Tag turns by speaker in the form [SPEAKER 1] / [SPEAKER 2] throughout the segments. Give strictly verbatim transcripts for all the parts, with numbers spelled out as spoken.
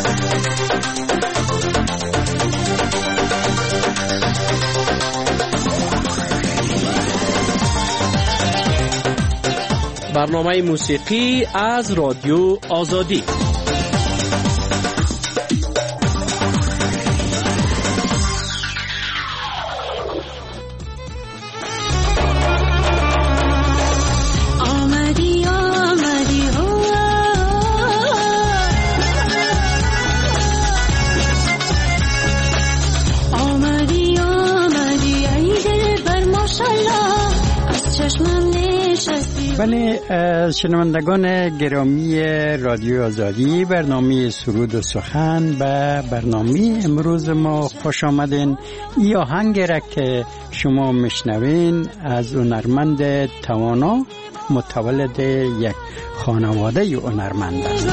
[SPEAKER 1] برنامه موسیقی از رادیو آزادی.
[SPEAKER 2] بله، شنوندگان گرامی رادیو آزادی، برنامه سرود و سخن به برنامه امروز ما خوش آمدین. این آهنگ را که شما میشنوین از هنرمند توانا، متولد یک خانواده هنرمند است.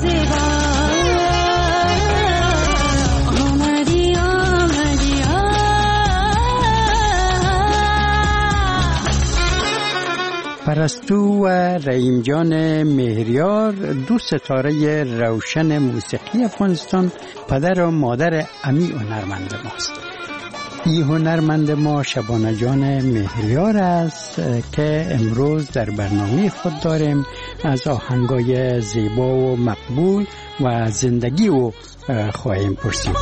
[SPEAKER 2] پرستو و رحیم جان مهریار، دو ستاره روشن موسیقی افغانستان، پدر و مادر امی هنرمند ماست. این هنرمند ما شبانه جان مهریار است که امروز در برنامه خود داریم از آهنگای زیبا و مقبول و زندگی او خواهیم پرسید.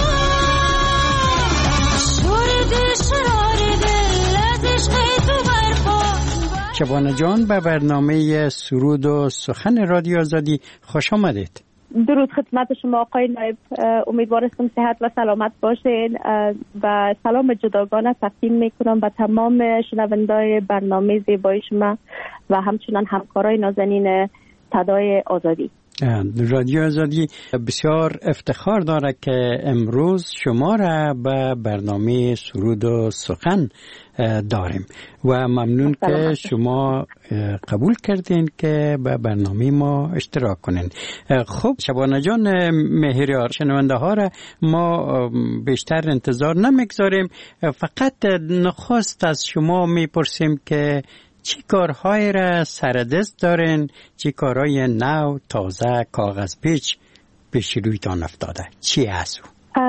[SPEAKER 2] شبانه جان، به برنامه سرود و سخن رادیو آزادی خوش آمدید.
[SPEAKER 3] درود خدمت شما آقای نایب، امیدوارم صحت و سلامت باشین و سلام جداگانه تقدیم میکنم به تمام شنوندای برنامه زیبای شما و همچنان همکارای نازنین صدای آزادی.
[SPEAKER 2] رادیو آزادی بسیار افتخار داره که امروز شما را به برنامه سرود و سخن داریم و ممنون که شما قبول کردین که به برنامه ما اشتراک کنین. خب شبانه جان مهریار، شنونده ها را ما بیشتر انتظار نمیگذاریم، فقط نخست از شما میپرسیم که چی کارهای را سردست دارین، چی کارهای نو تازه کاغذ پیچ پیش رویتان افتاده، چی هست؟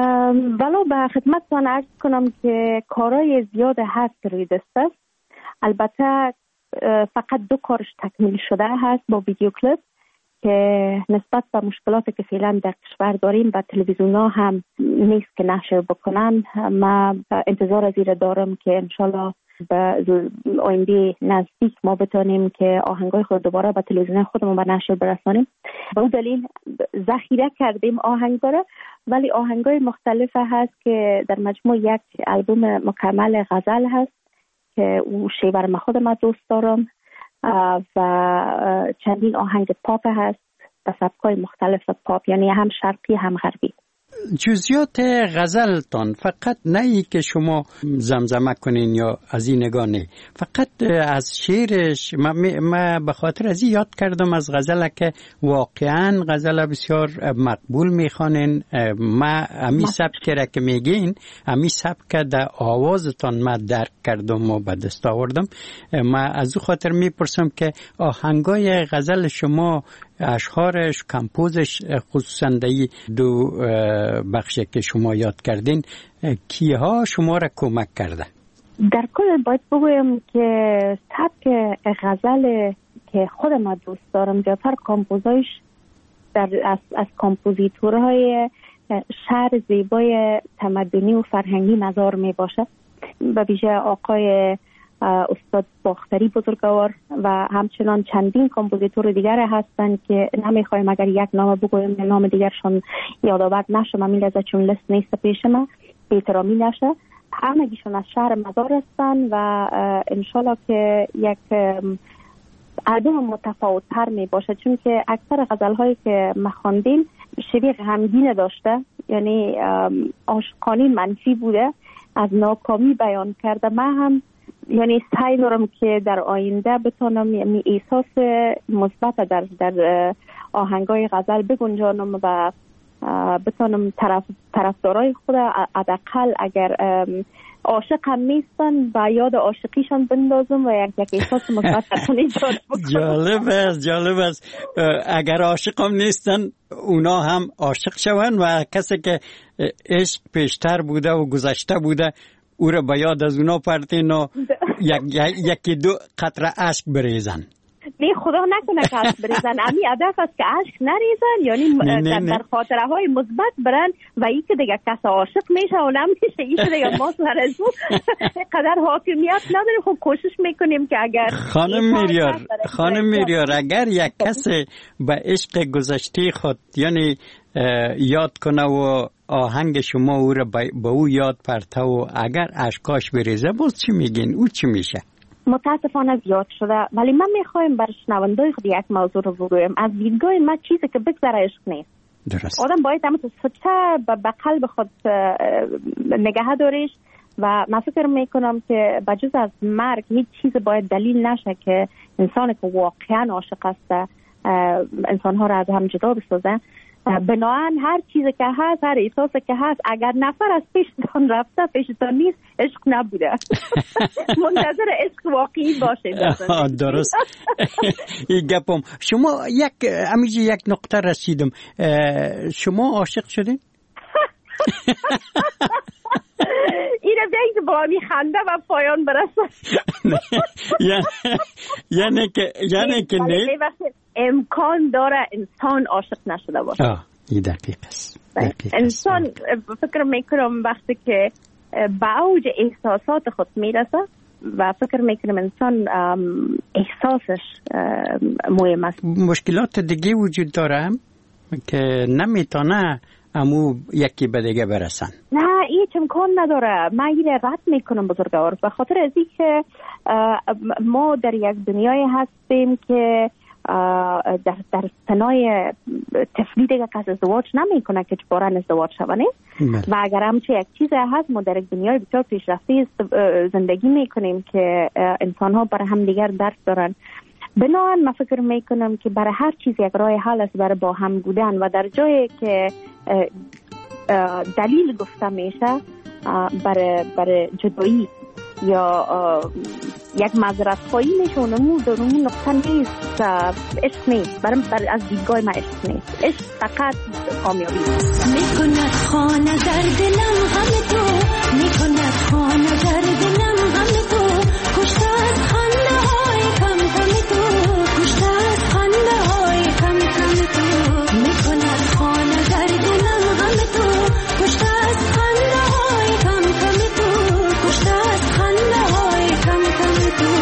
[SPEAKER 3] ولو به خدمتتان عرض کنم که کارهای زیاد هست روی دست است. البته فقط دو کارش تکمیل شده هست با ویدیو کلیپ که نسبت به مشکلاتی که فعلا در کشور داریم و تلویزیون ها هم نیست که نشر بکنن. ما انتظار از این دارم که انشالله به آینده نزدیک ما بتونیم که آهنگای خود دوباره به تلویزیون خودمون به نشر برسانیم. به اون دلیل ذخیره کردیم آهنگا را، ولی آهنگای مختلف هست که در مجموع یک البوم مکمل غزل هست که او شیوه ما خودم دوست دارم و چندین آهنگ پاپ هست به سبکای مختلف پاپ، یعنی هم شرقی هم غربی.
[SPEAKER 2] جزئیات غزلتان فقط نه ای که شما زمزمه کنین یا از این نگاه نه، فقط از شعرش ما, ما به خاطر از یاد کردم از غزل که واقعا غزل بسیار مقبول میخوانین. ما امی سبک را که میگین، امی سبک در آوازتان ما درک کردم و به دست آوردم. ما از او خاطر میپرسم که آهنگای غزل شما، اشعارش، کمپوزش، خصوصا دی دو بخشی که شما یاد کردین، کیها شما را کمک کرده؟
[SPEAKER 3] در کل باید بگویم که سبک غزل که خودم دوست دارم زیادتر کمپوزایش در از, از کمپوزیتورهای شعر زیبای تمدنی و فرهنگی نظر می باشه. به ویژه آقای استاد باختری بزرگوار و همچنان چندین کمپوزیتور دیگر هستند که نمیخوایم اگر یک نام بگویم نام دیگرشون یادآور نشه، من میلازه چون لست نیست پیش من بی‌احترامی نشه. همگیشون از شهر مزار هستند و انشالله که یک البوم متفاوت تر می باشه، چون که اکثر غزل هایی که ما خواندیم شبیه غمگین داشته، یعنی عاشقانه منفی بوده، از ناکامی بیان کرده. من هم یعنی سعی دارم که در آینده بتونم یعنی احساس مثبت در در آهنگای غزل بگنجانم و بتونم طرف طرفدارای خود حداقل اگر عاشق هم نیستن و یاد عاشقیشان بندازم و یک یک احساس مثبت ایجاد بکنم.
[SPEAKER 2] جالب است، جالب است. اگر عاشق هم نیستن اونا هم عاشق شون و کسی که عشق پیشتر بوده و گذشته بوده او را به یاد از اونا پرتین و یکی دو قطره اشک بریزن.
[SPEAKER 3] نه خدا نکنه که اشک بریزن. امی هدف است که اشک نریزن، یعنی نه نه در, در خاطره های مثبت برن و ای که دیگه کس عاشق میشه و نمیشه ای که دیگه ما سر از او قدر حاکمیت نداریم. خب کوشش میکنیم که اگر
[SPEAKER 2] خانم میریار خانم میریار اگر یک کس به عشق گذشته خود یعنی یاد کنه و آهنگ شما او را به او یاد پرته و اگر اشکاش بریزه باز چی میگین؟ او چی میشه؟
[SPEAKER 3] متاسفانه زیاد شده، ولی من میخوایم بر شنوندای خود یک موضوع رو بگویم. از دیدگاه من چیزی که بگذره عشق نیست.
[SPEAKER 2] درست.
[SPEAKER 3] آدم باید همون سچه به قلب خود نگه داریش و من فکر میکنم که بجز از مرگ هیچ چیز باید دلیل نشه که انسانی که واقعا عاشق است انسانها را از هم جدا بسازه. بناهن هر چیزی که هست، هر احساسی که هست، اگر نفر از پیشتان رفته پیشتان نیست عشق نبوده. منتظر عشق واقعی باشه.
[SPEAKER 2] درست. این گپم شما یک امیجی یک نقطه رسیدم. شما عاشق شدین؟
[SPEAKER 3] این رو بیایی که با می خنده و پایان برسه.
[SPEAKER 2] یعنی که یعنی که نه
[SPEAKER 3] امکان داره انسان عاشق نشده باشه.
[SPEAKER 2] آه این دقیق است.
[SPEAKER 3] انسان فکر میکنم وقتی که به اوج احساسات خود میرسه و فکر میکنم انسان احساسش مهم است.
[SPEAKER 2] مشکلات دیگه وجود داره که نمیتونه امو یکی به دیگه برسن.
[SPEAKER 3] نه هیچ امکان نداره. من این رد میکنم بزرگوار به خاطر از این که ما در یک دنیای هستیم که در در سنای طفلی دیگه کس ازدواج نمیکنه که چبارن ازدواج شونه و اگر همچه یک چیز هست ما در یک دنیای بسیار پیشرفته زندگی میکنیم که انسان ها برای هم دیگر درک دارن. بنابراین من فکر میکنم که برای هر چیز یک راه حل است برای با هم بودن و در جایی که دلیل گفته میشه برای برای جدایی یا یک معذرت خواهی میشه اونمو در اون نقطه نیست. عشق نیست. برای بر از دیدگاه من عشق نیست. عشق فقط کامیابی
[SPEAKER 4] میکند خانه در دلم غم تو، میکند خانه در دلم غم تو، کشته از خنده های کم کم تو، کشته از خنده های کم کم تو، میکند خانه در دلم غم تو، کشته از خنده های کم کم تو، کشته از خنده های کم کم تو.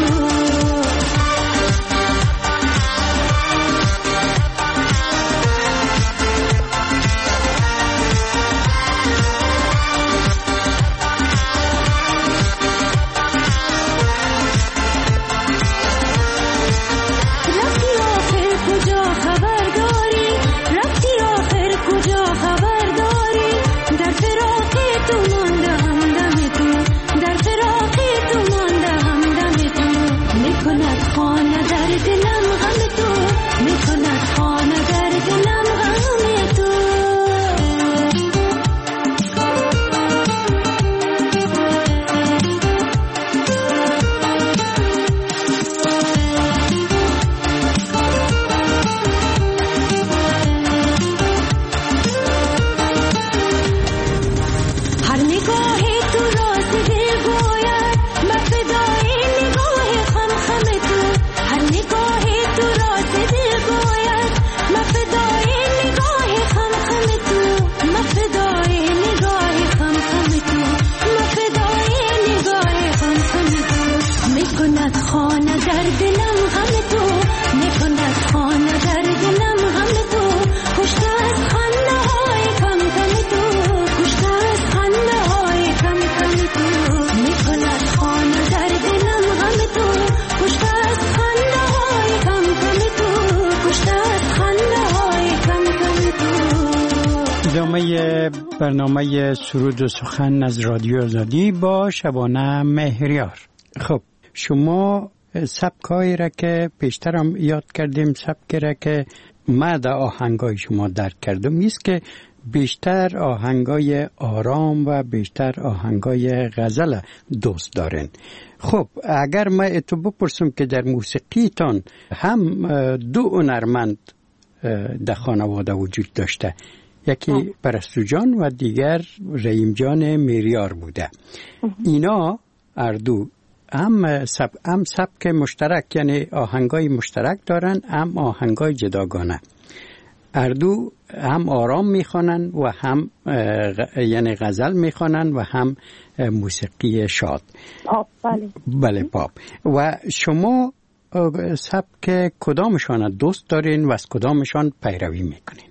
[SPEAKER 2] برنامه سرود و سخن از رادیو آزادی با شبانه مهریار. خب شما سبکایی را که پیشتر هم یاد کردیم، سبکی را که ما در آهنگای شما درک کردم ایست که بیشتر آهنگای آرام و بیشتر آهنگای غزل دوست دارین. خب اگر من تو بپرسم که در موسیقیتان هم دو هنرمند در خانواده وجود داشته، یکی پرستو جان و دیگر رحیم جان میریار بوده، اینا هر دو هم سب هم سبک مشترک یعنی آهنگای مشترک دارن، هم آهنگای جداگانه. هر دو هم آرام میخوانن و هم غ... یعنی غزل میخوانن و هم موسیقی شاد.
[SPEAKER 3] پاپ بله.
[SPEAKER 2] بله پاپ. و شما سبک کدامشان دوست دارین و از کدامشان پیروی میکنین؟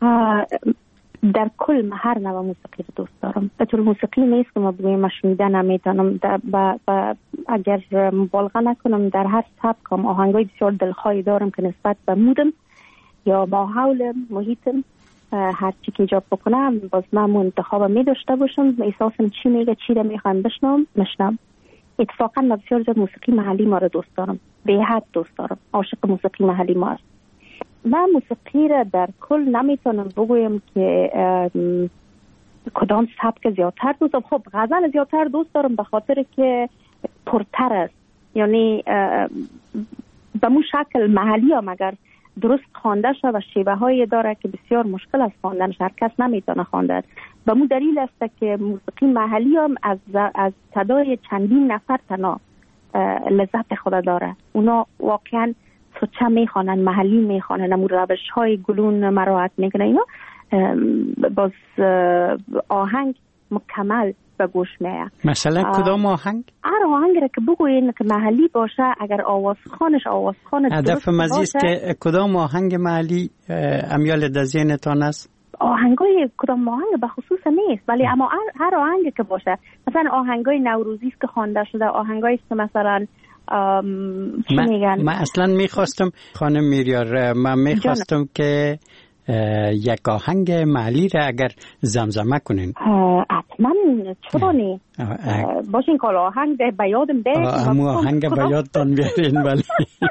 [SPEAKER 3] در کل من هر نوع موسیقی رو دوست دارم. به طور موسیقی نیست که ما بگویم من شنیده نمیتونم، اگر مبالغه نکنم در هر سبکم آهنگای بسیار دلخواهی دارم که نسبت به مودم یا ماحول محیطم هر چی که ایجاب بکنم باز من انتخاب می داشته باشم، احساسم چی میگه چی رو میخوام بشنوم مشنم. اتفاقا من بسیار زیاد موسیقی محلی ما رو دوست دارم، به حد دوست دارم، عاشق موسیقی محلی ما هست. من موسیقی را در کل نمیتونم بگویم که کدام سبک زیادتر دوست دارم. خب غزل زیادتر دوست دارم به خاطر که پرتر است، یعنی به مو شکل محلی هم اگر درست خوانده شد و شیوه هایی داره که بسیار مشکل است خواندنش، هر کس نمیتونه خواندن. به مو دلیل است که موسیقی محلی هم از از صدای چندین نفر تنها لذت خود داره. اونا واقعا سوچه میخوانن، محلی میخوانن، امور روش های گلون مراعات میکنن، اینا باز آهنگ مکمل به گوش میاد.
[SPEAKER 2] مثلا کدام آهنگ؟
[SPEAKER 3] هر آهنگ را که بگوین که محلی باشه، اگر آوازخوانش آوازخوان
[SPEAKER 2] هدف مزیست که کدام آهنگ محلی امیال در ذهنتان است؟
[SPEAKER 3] آهنگای کدام آهنگ به خصوص نیست، ولی اما هر آهنگ که باشه، مثلا آهنگای نوروزی است که خوانده شده، آهنگایی است که مثلا چی میگن؟
[SPEAKER 2] من اصلا میخواستم خانم میریار، من میخواستم که یک آهنگ محلی را اگر زمزمه کنین.
[SPEAKER 3] حتما، چرا نه؟ باشین که آهنگ به یادم ده
[SPEAKER 2] همون آهنگ به یادتان بیارین. ولی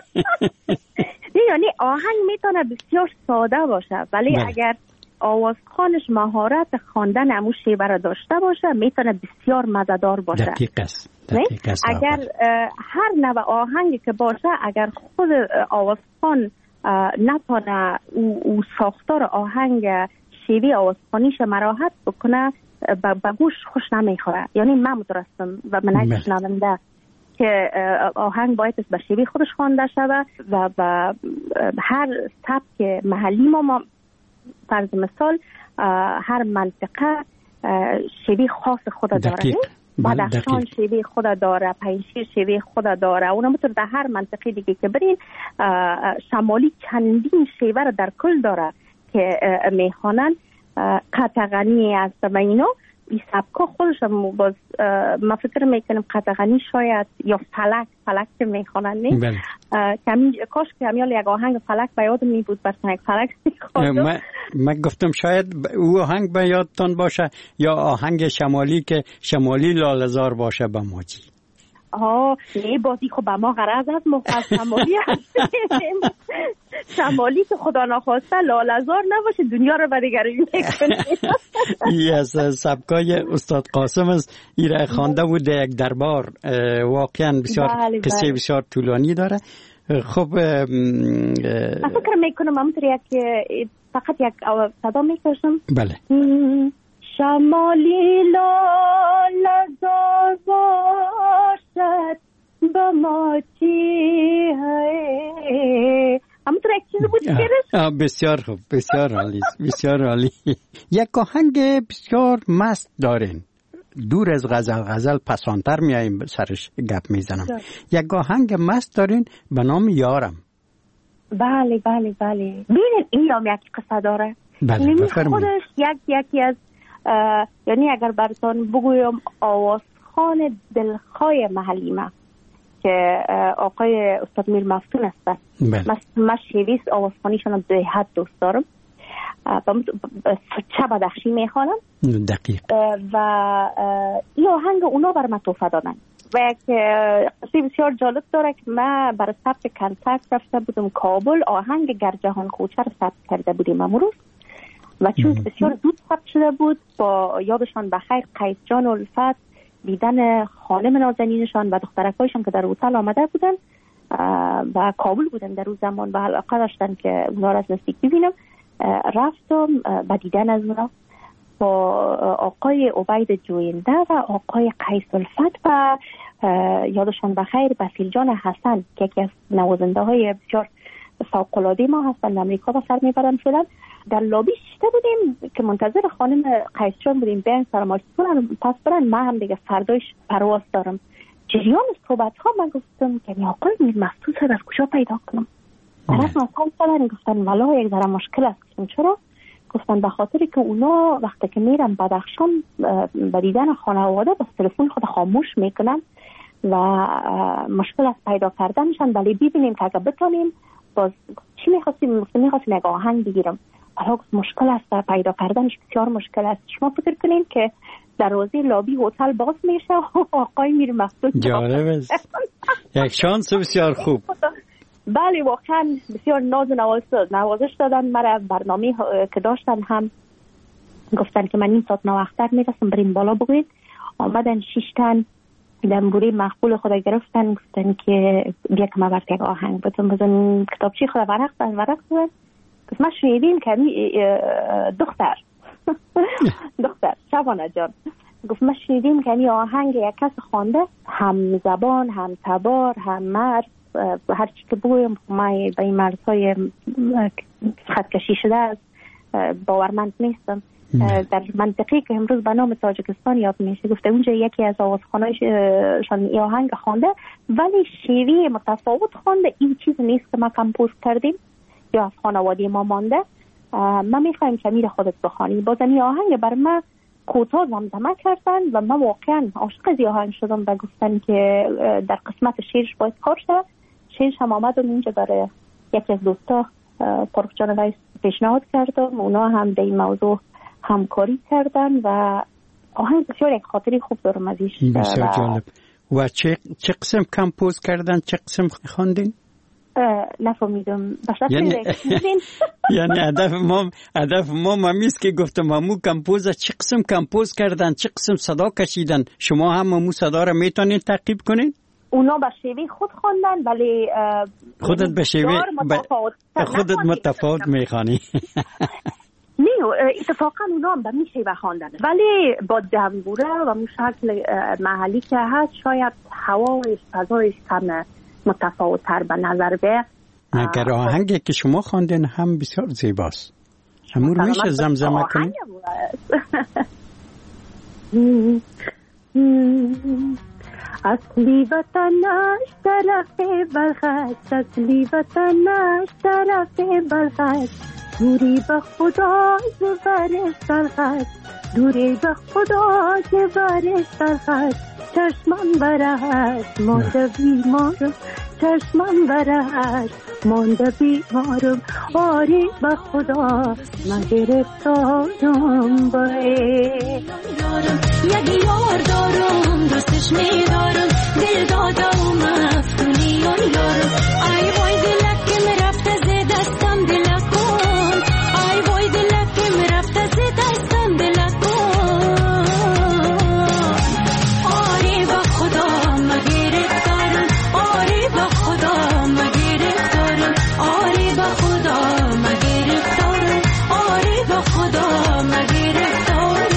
[SPEAKER 3] یعنی آهنگ میتونه بسیار ساده باشه ولی بله. اگر آوازخوانش مهارت خواندن همون شیوه را داشته باشه میتونه بسیار مزه‌دار باشه.
[SPEAKER 2] دقیق است. دقیق است.
[SPEAKER 3] اگر هر نوع آهنگی که باشه اگر خود آوازخوان نتونه او, او ساختار آهنگ شیوه آوازخوانیش مراحت بکنه به گوش خوش نمیخوره. یعنی من مترسم و من شنونده که آهنگ باید به شیوه خودش خوانده شود و به هر سبک محلی ما, ما فرض مثال هر منطقه شیوه خاص خود داره. بدخشان شیوه خود داره، پنجشیر شیوه خود داره، اونم تو در هر منطقه دیگه که برین شمالی چندین شیوه رو در کل داره که میخوانن. قطغنی است و اینا این سبکا خودش هم باز ما فکر میکنم قطغنی شاید یا فلک فلک که میخوانن نه کمی کاش که همیال یک آهنگ فلک به یادم می بود، برسن یک فلک میخواندم.
[SPEAKER 2] من گفتم شاید او آهنگ به یادتان باشه یا آهنگ شمالی که شمالی لاله‌زار باشه به موجی.
[SPEAKER 3] آه نه بازی خب به ما غرض از مخص شمالی هستیم. شمالی که خدا نخواسته لاله‌زار نباشه دنیا رو به دیگری میکنه.
[SPEAKER 2] ای از سبکای استاد قاسم است، ایره خوانده بود یک دربار، واقعا بسیار قصه بسیار طولانی داره. خب من
[SPEAKER 3] فکر میکنم همونطور یک فقط یک صدا میکشم.
[SPEAKER 2] بله.
[SPEAKER 3] شمالی لاله‌زار باشد با ما چی ہے. همونطور یک چیز بود شعرش.
[SPEAKER 2] بسیار خوب، بسیار عالی، بسیار عالی. یک آهنگ بسیار مست دارین، دور از غزل، غزل پسانتر میاییم سرش گپ میزنم. یک آهنگ مست دارین به نام یارم.
[SPEAKER 3] بله بله بله. ببینید این هم یک قصه داره.
[SPEAKER 2] بله بفرمایید.
[SPEAKER 3] خودش یک یکی از یعنی اگر براتون بگویم آوازخوان دلخواه محلی ما که آقای استاد میر مفتون است. من شیویست آوازخوانیشان به حد دوست دارم. چه بدخشی میخوانم.
[SPEAKER 2] دقیق.
[SPEAKER 3] و این آهنگ اونا بر من توفه دادن و یک قصه بسیار جالب داره که من برای ثبت کنسرت رفته بودم کابل، آهنگ گر جهان کوچه رو ثبت کرده بودیم امروز و چون بسیار زود ثبت شده بود، با یادشان بخیر قیس جان و الفت دیدن خانم نازنینشان و دخترکایشان که در هتل آمده بودن و کابل بودن در روز زمان و علاقه داشتن که اونا را از نزدیک ببینم، رفتم به دیدن از اونا با آقای عبید جوینده و آقای قیس الفت و یادشان بخیر بسیل جان حسن که یکی از نوازنده های بسیار فوق‌العاده ما هستن، در امریکا به سر میبرن شدن. در لابی شده بودیم که منتظر خانم قیس جان بودیم بیان سلام کنن پس برن. من هم دیگه فردایش پرواز دارم. جریان صحبت ها من گفتم که آقای میر مفتون صاحب از کجا پیدا کنم؟ طرف مثلا سالن گفتن والا یک ذره مشکل است. چرا؟ گفتن به خاطر که اونا وقتی که میرن بدخشان به دیدن خانواده بس تلفن خود خاموش میکنن و مشکل از پیدا کردنشان. ولی ببینیم که اگه بتونیم باز چی میخواستیم؟ گفتم میخواستیم یک آهنگ بگیرم. حالا مشکل است پیدا کردنش، بسیار مشکل است. شما فکر کنین که دروازه لابی هتل باز میشه و آقای میر مفتون
[SPEAKER 2] جالب است. یک شانس بسیار خوب.
[SPEAKER 3] بله واقعا بسیار ناز و نوازش نوازش دادن مرا. برنامه که داشتن هم گفتن که من این ساعت نوختر میرسم بریم بالا بگوید. آمدن شش تن دنبوری مقبول خود گرفتن، گفتن که بیا که ما برد یک آهنگ بتون بزن کتابچی خود ورق دن ورق دن. گفت ما شنیدیم که دختر دختر شبانه جان گفت ما شنیدیم که این آهنگ یک کس خوانده، هم زبان هم تبار هم مرد، هر چی که بگویم ما به این مرزهای خط کشی شده است باورمند نیستم. در منطقی که امروز به نام تاجیکستان یاد میشه گفته اونجا یکی از آوازخوانایشان این آهنگ خوانده ولی شیوه متفاوت خوانده. این چیز نیست که ما کمپوز کردیم یا از خانواده ما مانده. ما میخوایم که میره خودت بخوانی. باز این آهنگ بر ما کوتاه زمزمه کردن و من واقعا عاشق از آهنگ شدم و گفتن که در قسمت شعرش باید کار شد. شعرش هم آمدم اینجا برای یکی از دوستا فرخ جان ویس پیشنهاد کردم، اونا هم به این موضوع همکاری کردن و آهنگ بسیار یک خاطری خوب دارم ازش.
[SPEAKER 2] بسیار جالب. و چه چه قسم کمپوز کردن، چه قسم خواندین؟
[SPEAKER 3] نفهمیدم.
[SPEAKER 2] یعنی یعنی هدف ما هدف ما مامیست که گفتم مامو کمپوز چه قسم کمپوز کردن، چه قسم صدا کشیدن. شما هم مامو صدا را میتونین تعقیب کنین؟
[SPEAKER 3] اونا به شیوه خود خواندن ولی
[SPEAKER 2] خودت به شیوه خودت متفاوت میخوانی.
[SPEAKER 3] نه اتفاقا اونا هم به می شیوه خواندن ولی با دنبوره و مو شکل محلی که هست شاید هوایش فضایش کم متفاوت تر به نظر بیاد.
[SPEAKER 2] اگر آهنگی که شما خواندین هم بسیار زیباست. همون میشه زمزمه کنید؟
[SPEAKER 3] اصلی وطنش طرف بلخط، اصلی وطنش طرف بلخط، دوری به خدا زبرش بلخط، دوری به خدا زبرش بلخط، چشمم برهش مانده بیمارم، چشمم برهش مانده بیمارم، آری به خدا من گرفتارم باید. یکی یار دارم دوستش میدارم، دل دادا و مفتونی یارم، ای وای دلکم رفته ز دستم دلکم، ای وای دلکم رفته ز دستم دلکم، آری به خدا من گرفتارم، آری به خدا من گرفتارم، آری به خدا من گرفتارم، آری به خدا من گرفتارم.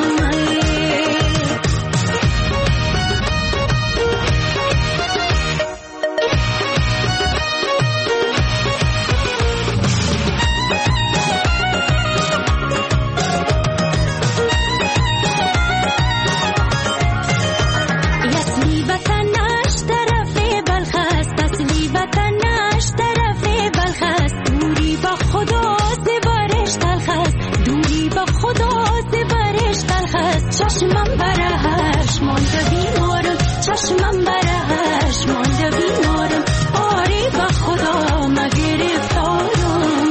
[SPEAKER 3] چشمم برهش مانده بیمارم، چشمم برهش مانده بیمارم، آری به خدا من گرفتارم.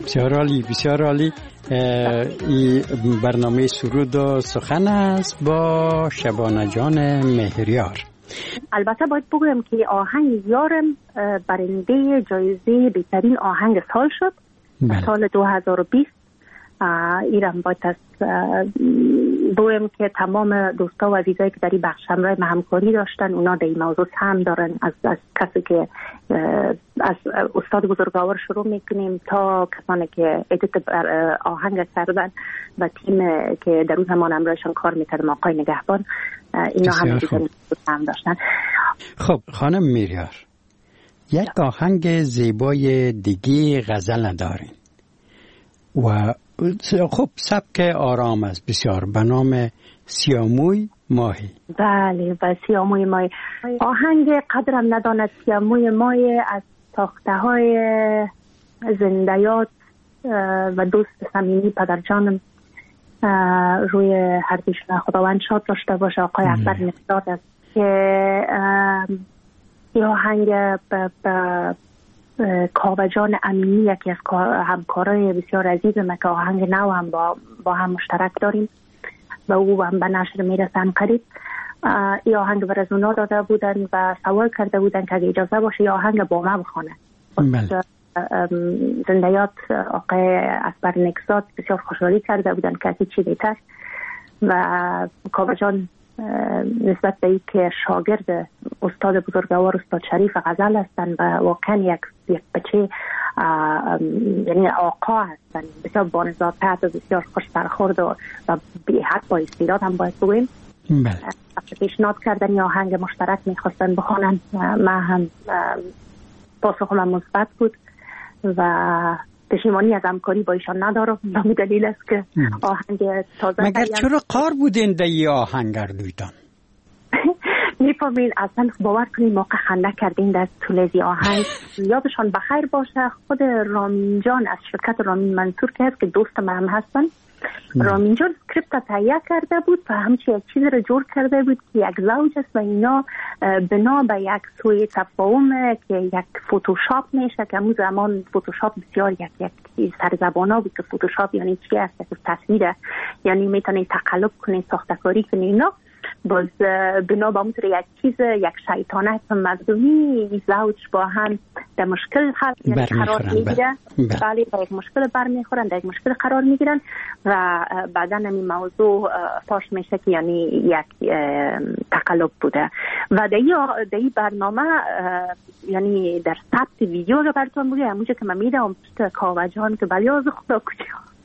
[SPEAKER 2] بسیار عالی، بسیار عالی. این برنامه سرود و سخن است با شبانه جان مهریار.
[SPEAKER 3] البته باید بگویم که آهنگ یارم برنده جایزه بهترین آهنگ سال شد. بله. سال دو هزار و بیست. ایران باید از بگویم که تمام دوستا و عزیزایی که در این بخش همراه ما همکاری داشتن، اونا در این موضوع سهم دارن. از, از کسی که از استاد بزرگوار شروع میکنیم تا کسانی که ادیت آهنگ کردن و تیم که در اون زمان همراهشان کار میکردم، آقای نگهبان، اینا هم سهم داشتن.
[SPEAKER 2] خب خانم مهریار، یک آهنگ زیبای دیگه غزل دارین و خب سبک آرام است بسیار، به نام سیاموی ماهی.
[SPEAKER 3] بله، و سیاموی ماهی آهنگ قدرم نداند سیاموی ماهی از ساخته های زندیات و دوست صمیمی پدرجانم روی هر دوشون خداوند شاد داشته باشه، آقای اکبر نقداد است که این آهنگ به کاوجان امینی، یکی از همکارای بسیار عزیزم که آهنگ نو هم با, با هم مشترک داریم و او هم به نشر میرسن قریب، این آهنگ بر از اونا داده بودن و سوال کرده بودن که اگه اجازه باشه این آهنگ با ما بخونه.
[SPEAKER 2] بله.
[SPEAKER 3] زندیات آقای اکبر نقداد بسیار خوشحالی کرده بودن که از چی بهتر و کاوجان نسبت به این که شاگرد استاد بزرگوار استاد شریف غزل هستند و واقعا یک یک بچه یعنی آقا هستند، بسیار بانزادتر و بسیار خوش برخورد و بی حد با استعداد هم باید بگویم.
[SPEAKER 2] بله.
[SPEAKER 3] پیشنهاد کردن یا آهنگ مشترک میخواستن بخونن، من هم پاسخ من مثبت بود و پشیمانی از همکاری با ایشان ندارم. به دلیل است که آهنگ تازه
[SPEAKER 2] مگر چرا قار بودین در این آهنگ اردویدان؟
[SPEAKER 3] میفهمین اصلا باور کنید موقع خنده کردین در طول آهنگ. یادشان بخیر باشه خود رامین جان از شرکت رامین منصور که هست که دوست من هم هستن، رامین جان اسکریپت تهیه کرده بود و همچنین یک چیز رو جور کرده بود که یک زوج است و اینا بنا به یک سوی تفاهم که یک فوتوشاپ میشه که همون زمان فوتوشاپ بسیار یک یک سرزبانا بود که فوتوشاپ یعنی چی است، که تصویر یعنی میتونی تقلب کنی، ساختکاری کنی اینا. باز بنا به اونطور یک چیز یک شیطانت مردمی زوج با هم در مشکل یعنی قرار میگیرن. بله، با یک مشکل برمیخورن، در یک مشکل قرار میگیرن و بعدا این موضوع فاش میشه که یعنی یک تقلب بوده. و در این برنامه یعنی در ثبت ویدیو رو براتون بگم، همونجا که من میدم کاوجان که بلیاز خدا کجا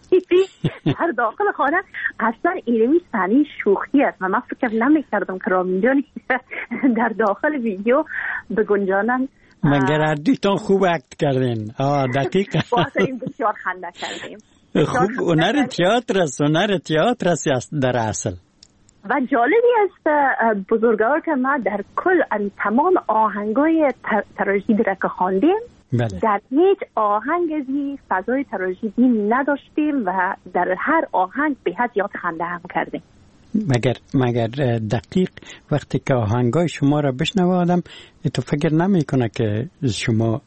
[SPEAKER 3] در داخل خانه اصلا اینمی صحنه شوخی است و من فکر نمی‌کردم که رامین جان در داخل ویدیو بگنجانن.
[SPEAKER 2] مگر اردیتان خوب اکت کردین. آه دقیقا
[SPEAKER 3] واسه بسیار خنده کردیم.
[SPEAKER 2] خوب هنر تئاتر است، هنر تئاتر است در اصل.
[SPEAKER 3] و جالبی است بزرگوار که ما در کل تمام آهنگای تراژدی را که خواندیم
[SPEAKER 2] بله.
[SPEAKER 3] در هیچ آهنگ ازی فضای تراژدی نداشتیم و در هر آهنگ به حد یاد خنده هم کردیم.
[SPEAKER 2] مگر مگر دقیق وقتی که آهنگای شما را بشنوادم تو فکر نمی کنه که شما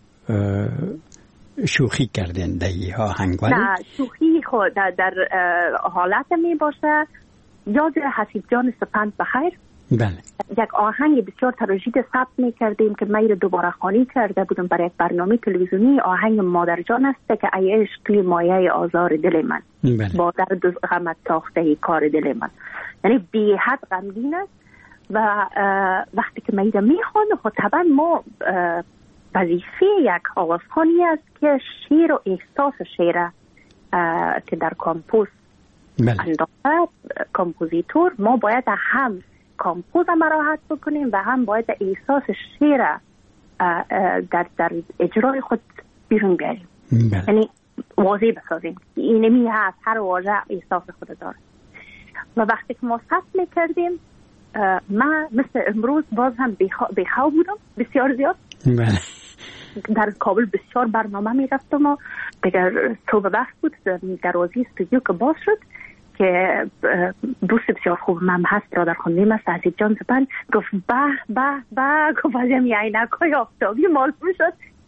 [SPEAKER 2] شوخی کردین در این آهنگ؟
[SPEAKER 3] نه، شوخی خود در, در حالت می باشه. یاد حسیب جان سپند بخیر،
[SPEAKER 2] بله،
[SPEAKER 3] یک آهنگ بسیار تراژدی ثبت می کردیم که من دوباره خوانی کرده بودم برای یک برنامه تلویزیونی. آهنگ مادر جان است که ای عشق مایه آزار دل من،
[SPEAKER 2] بله.
[SPEAKER 3] با درد غمت ساخته کار دل من، یعنی بی حد غمگین است. و وقتی که من می خوانم خب طبعا ما وظیفه یک آوازخوانی است که شعر و احساس شعر که در کامپوز انداخته کامپوزیتور، ما باید هم کامپوز مراحت بکنیم و هم باید احساس شعر در در اجرای خود بیرون بیاریم، یعنی واضح بسازیم. اینمی هست هر واژه احساس خود داره. و وقتی که ما ثبت میکردیم من مثل امروز باز هم بیخواب بودم بسیار زیاد. در کابل بسیار برنامه میرفتم و دیگر صبح وقت بود دروازه استودیو که باز شد که دوست بسیار خوب من هست برادر خانم است عزیز جان سپند گفت به به به گفت ازم عینک‌های آفتابی معلوم شد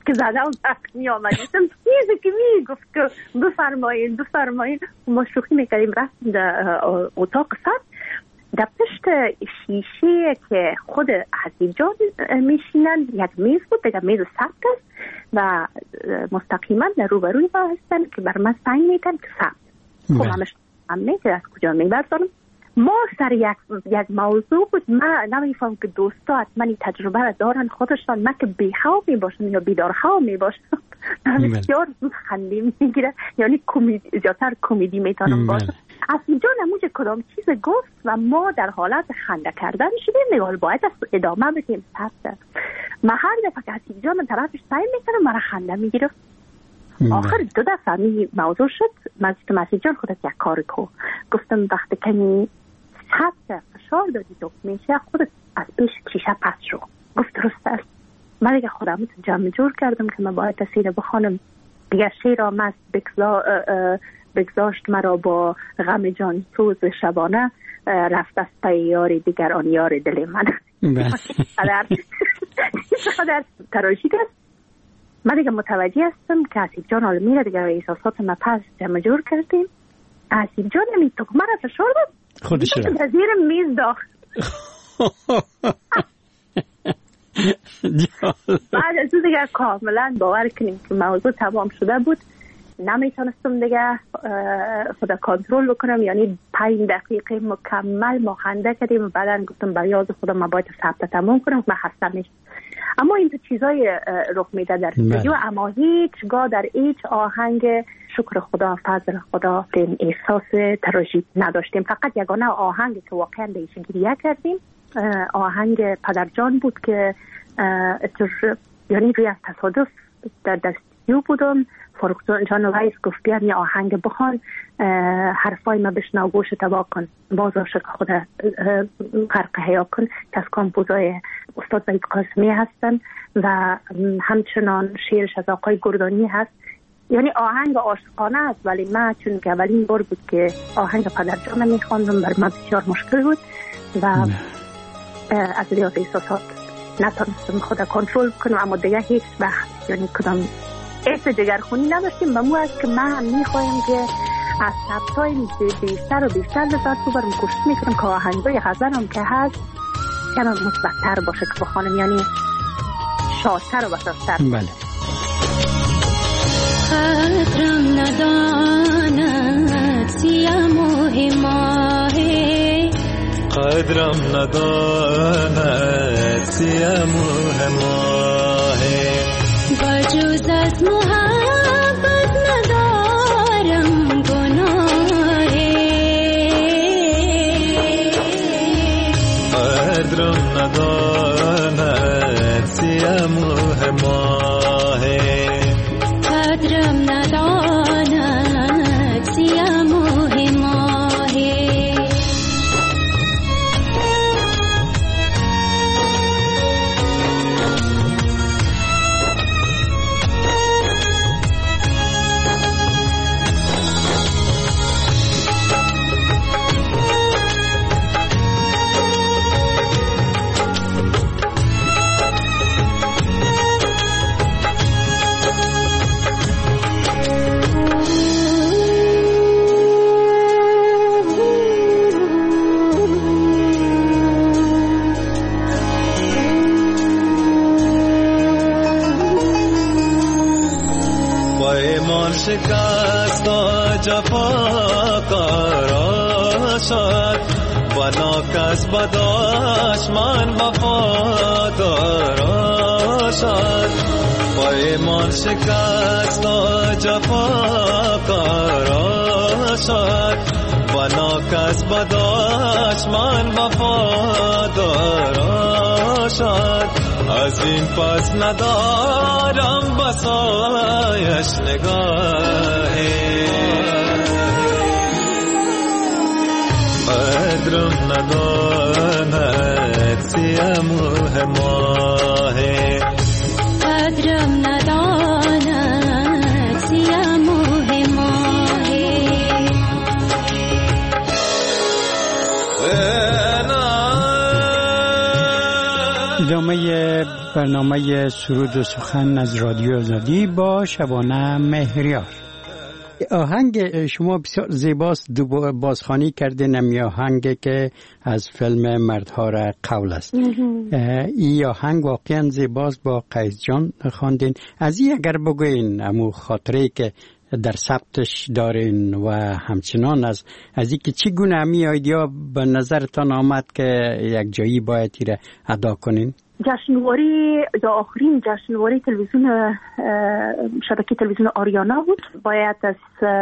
[SPEAKER 3] که زده و وقت می آمدیستم چیزی که می گفت که بفرمایین بفرمایین ما شوخی میکردیم. رفتیم در اتاق ثبت، در پشت شیشه که خود حسیب جان میشینن یک میز بود، دیگه میز ثبت است و مستقیما در روبروی ما هستن که بر من سنگ میتن که ثبت. خب همش همه که از کجا میبردارم. ما سر یک, یک موضوع بود، من نمیفهم که دوستا حتما این تجربه را دارن خودشان، من که بیخواب میباشم یا بیدارخواب میباشم بسیار خندیم میگیره، یعنی کمدی زیادتر کمدی میتونم باشم. حسیب جان اموج کدام چیز گفت و ما در حالت خنده کردن شدیم. نگاه باید ادامه بدیم ثبت. من هر دفعه که حسیب جان من طرفش سعی میکنم مرا خنده میگیره. آخر دو دفعه می موضوع شد. من گفتم حسیب جان خودت یک کار کو. گفتم وقتی که ثبت فشار دادی تو میشه خودت از پیش شیشه پس شو. گفت درست است. من دیگه خودم جمع جور کردم که من باید تصیره بخوانم. دیگه شیر آمد بگذا بگذاشت مرا با غم جان سوز شبانه، رفت از پی یار دیگر آن یار دل من. چقدر تراژیک است. من دیگه متوجه هستم که حسیب جان حالا میره دیگه احساسات ما پس جمع جور کردیم. حسیب جان نمی تو مرا فشار داد
[SPEAKER 2] خودش را
[SPEAKER 3] در زیر میز داخت. بعد از اون دیگه کاملا باور کنیم که موضوع تمام شده بود. نمیتونستم دیگه خدا کنترل بکنم، یعنی پنج دقیقه مکمل ما خنده کردیم و بعدا گفتم برای از خودم ما باید ثبت تمام کنم من خسته میشم. اما این تو چیزای رخ میده در استودیو، اما هیچگاه در هیچ آهنگ شکر خدا فضل خدا این احساس تراژیک نداشتیم. فقط یگانه آهنگی که واقعا بهش گریه کردیم آهنگ پدرجان بود که یعنی روی از تصادف در دستیو بودم. فاروق جان رئیس گفت بیار یه آهنگ بخوان، حرفای ما بشنو گوش تبا کن، باز عاشق خود غرق حیا کن که از کامپوزای استاد وحید قاسمی هستن و همچنان شعرش از آقای گردانی هست. یعنی آهنگ عاشقانه است، ولی من چون که اولین بار بود که آهنگ پدرجان میخواندم بر من بسیار مشکل بود و از ریاض احساسات نتونستم خدا کنترل کنم. اما دیگه هیچ وقت یعنی کدام ایس دگرخونی نداشتیم. و مو است که من میخوایم که از ثبتای بیشتر و بیشتر لذت ببرم. کوشش میکنم که آهنگای غزل هم که هست کم مثبت‌تر باشه که بخوانم، یعنی شادتر و بسازتر.
[SPEAKER 2] بله.
[SPEAKER 4] قدرم نداند سیم و هماهی،
[SPEAKER 5] قدرم نداند سیم و هماهی،
[SPEAKER 4] بجز از محبت ندارم گناهی،
[SPEAKER 5] قدرم نداند سیم و هماهی،
[SPEAKER 4] قدرم نداند سیم و هماهی.
[SPEAKER 5] شکست و جفا کارا شد بنا کس بداش من وفادارا شد، پیمان شکست و جفا کارا شد بنا کس بداش من وفادارا شد، از این پس ندارم بسایش نگاهی، قدرم نداند سیم و هماهی،
[SPEAKER 4] قدرم نداند سیم و هماهی.
[SPEAKER 2] ادامه برنامه سرود و سخن از رادیو آزادی با شبانه مهریار. آهنگ شما بسیار زیباست، بازخوانی کردین امی آهنگ که از فیلم مردها را قول است. این آهنگ واقعا زیباست، با قیس جان خواندین. از این اگر بگوین امو خاطره که در ثبتش دارین و همچنان از از اینکه چگونه امی ایدیا به نظرتان آمد که یک جایی باید را ادا کنین؟
[SPEAKER 3] جشنواره یا آخرین جشنواره تلویزیون شبکه تلویزیون آریانا بود. باید از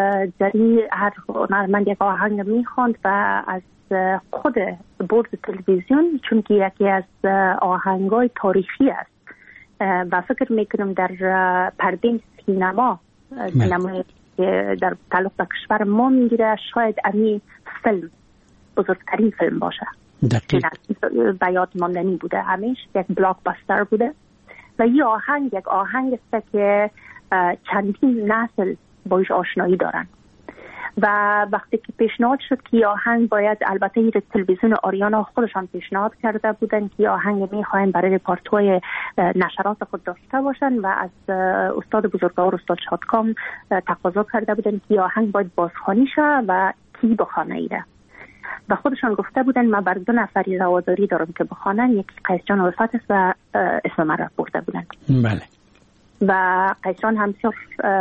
[SPEAKER 3] جری هر هنرمند یک آهنگ میخواند و از خود بورد تلویزیون، چون که یکی از آهنگای تاریخی است و فکر میکنم در پرده سینما سینمایی که در تعلق به کشور ما میگیره شاید امی فیلم بزرگترین فیلم باشه. دقیق بیاد ماندنی بوده، همیشه یک بلاک باستر بوده و این آهنگ یک آهنگ است که چندین نسل باش آشنایی دارن و وقتی که پیشنهاد شد که آهنگ باید، البته این تلویزیون آریانا خودشان پیشنهاد کرده بودن که آهنگ میخواین برای رپورت‌های نشرات خود داشته باشن و از استاد بزرگوار استاد شادکام تقاضا کرده بودن که آهنگ باید بازخوانی شه و کی بخوانه ایره و خودشان گفته بودن ما بر دو نفری رواداری دارم که بخوانن، یکی قیس جان الفت است و اسم من را برده بودن.
[SPEAKER 2] بله.
[SPEAKER 3] و قیس جان هم بسیار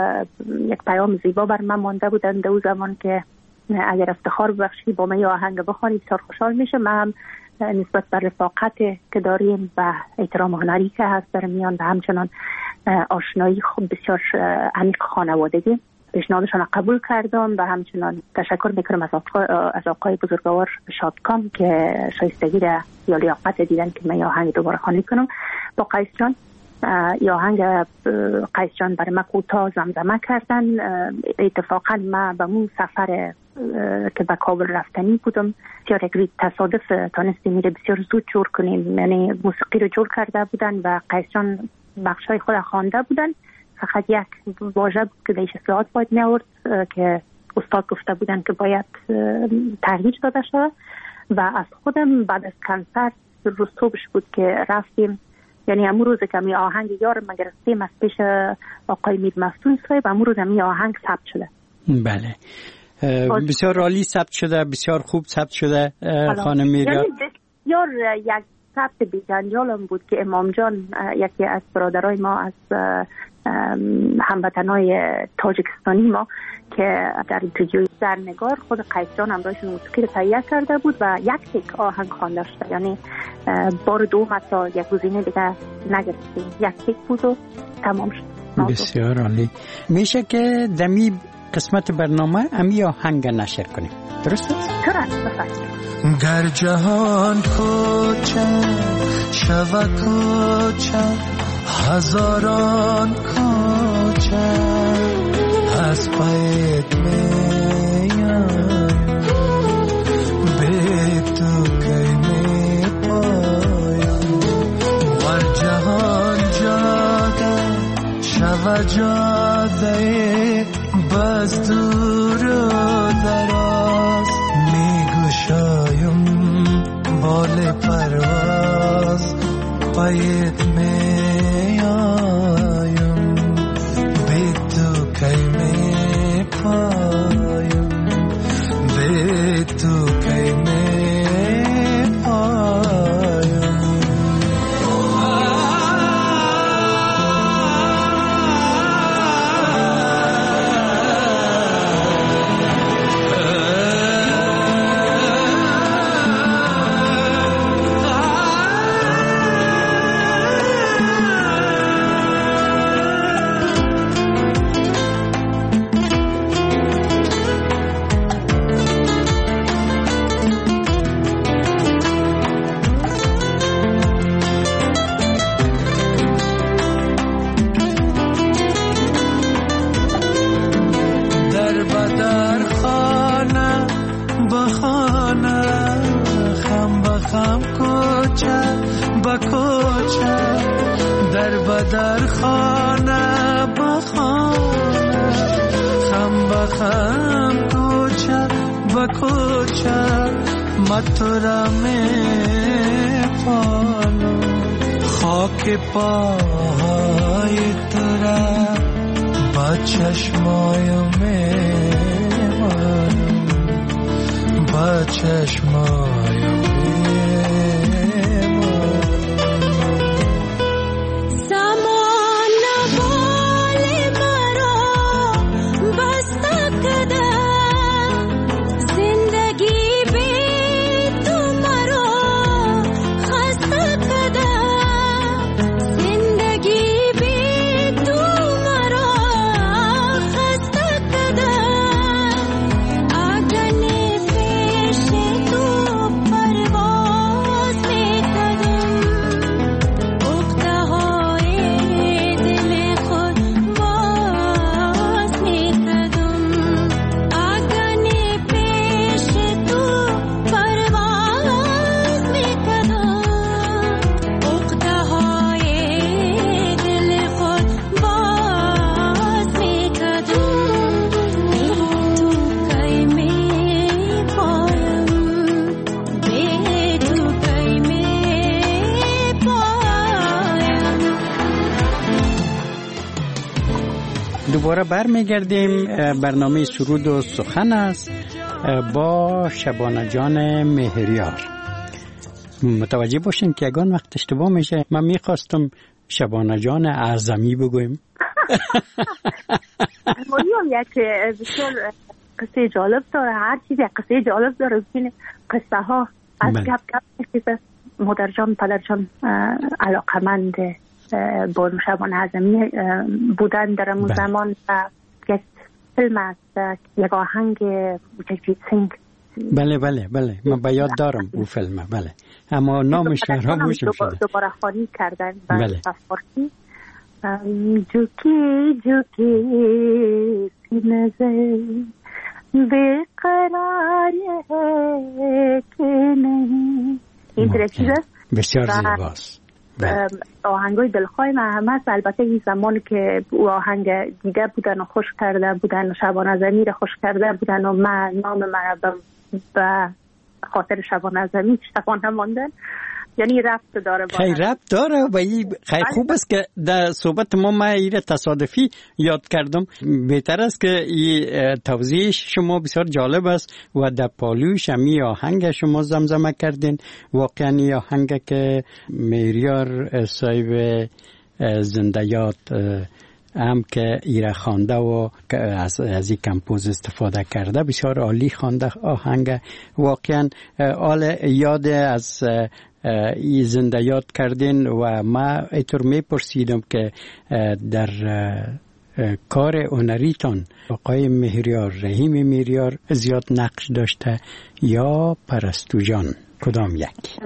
[SPEAKER 3] یک پیام زیبا بر من مانده بودن در اون زمان که اگر افتخار ببخشی با من آهنگ بخوانی بسیار خوشحال میشه. من هم نسبت بر رفاقت که داریم و احترام هنری که هست در میان و همچنان آشنایی خوب بسیار عمیق خانوادگی پیشنهادشان قبول کردم و همچنان تشکر میکنم از آقای, از آقای بزرگوار شادکام که شایستگی را یا لیاقت دیدن که من آهنگ دوباره خوانی کنم. با قیس جان یا آهنگ قیس جان برای من کوتاه زمزمه کردن. اتفاقا من به اون سفر که به کابل رفتنی بودم بسیار یک تصادف تانستیم میره بسیار زود جور کنیم، یعنی موسیقی رو جور کرده بودن و قیس جان بخشای خود خوانده بودن. فقط یک واژه بود که دیش اصلاحات باید می آورد که استاد گفته بودن که باید تغییر داده شد و از خودم بعد از کنسرت روز صبحش بود که رفتیم، یعنی امون روز که می آهنگ یارم ما گرفتیم از پیش آقای میر مفتون صاحب، امون روز می آهنگ ثبت شده.
[SPEAKER 2] بله بسیار عالی ثبت شده، بسیار خوب ثبت شده خانم میریا.
[SPEAKER 3] یعنی بسیار یک ثبت بی‌جنجالم بود که امام جان یکی از برادرای ما از هموطنای تاجیکستانی ما که در اینترвیوی در نگار خود قیس جان همراهشون موسیقی رو تهیه کرده بود و یک تک آهنگ خوانده شده، یعنی بار دوم حتی یک گزینه دیگه نگرفتیم، یک تک بود و تمام شد.
[SPEAKER 2] بسیار عالی. میشه که دمی قسمت برنامه امی آهنگ نشر کنیم، درست است؟
[SPEAKER 3] درست بفرمایید.
[SPEAKER 5] گر جهان کوچه شود کوچه هزاران کوچه از پایت میایم به تو کی می پایم ور جهان جاده شود جاده بس دور و دراز میگشایم بال پرواز پایت میایم به تو کی می پایم به تو کی می پایم در خانه با خانه خم با خم کوچه با کوچه ما تو را می پالم که پاهای تو را با چشمای میمانم، با چشمای
[SPEAKER 2] دوباره برمیگردیم. برنامه سرود و سخن است با شبانه جان مهریار. متوجه باشین که یگان وقت اشتباه میشه. من میخواستم شبانه جان اعظمی بگویم.
[SPEAKER 3] مولیم یک بسیار قصه جالب داره. هر چیزی قصه جالب داره. ببین قصه ها از گپ گپ میشه. مادر جان پدر جان علاقمند با شبانه اعظمی بودن در اون زمان و یک فیلم است، یک آهنگ جگجیت سینگ.
[SPEAKER 2] بله بله بله من به یاد دارم اون فیلم. بله اما نامش را گوشم شده.
[SPEAKER 3] دوباره خوانی کردن
[SPEAKER 2] بله.
[SPEAKER 3] فارسی. جوکی جوکی سینه بے قراری ہے که نہیں. این ترکیز
[SPEAKER 2] بسیار زیباست.
[SPEAKER 3] آهنگای دلخواه من هم هست. البته این زمان که او آهنگ دیده بودن و خوش کرده بودن و شبانه اعظمی را خوش کرده بودن و من نام من به خاطر شبانه اعظمی شبانه ماندن. یعنی ربط داره.
[SPEAKER 2] خیلی ربط داره و خیلی خوب است که در صحبت ما من ایره تصادفی یاد کردم. بهتر است که این توضیح شما بسیار جالب است و در پالوش همی آهنگ شما زمزمه کردین. واقعا این آهنگ که مهریار صاحب زنده یاد هم که ایره خوانده و از از این کمپوز استفاده کرده بسیار عالی خوانده آهنگ. واقعا آل یاد از ای زنده یاد کردین و ما اینطور میپرسیدم که در کار هنریتان آقای مهریار رحیم مهریار زیاد نقش داشته یا پرستو جان؟ کدام یک؟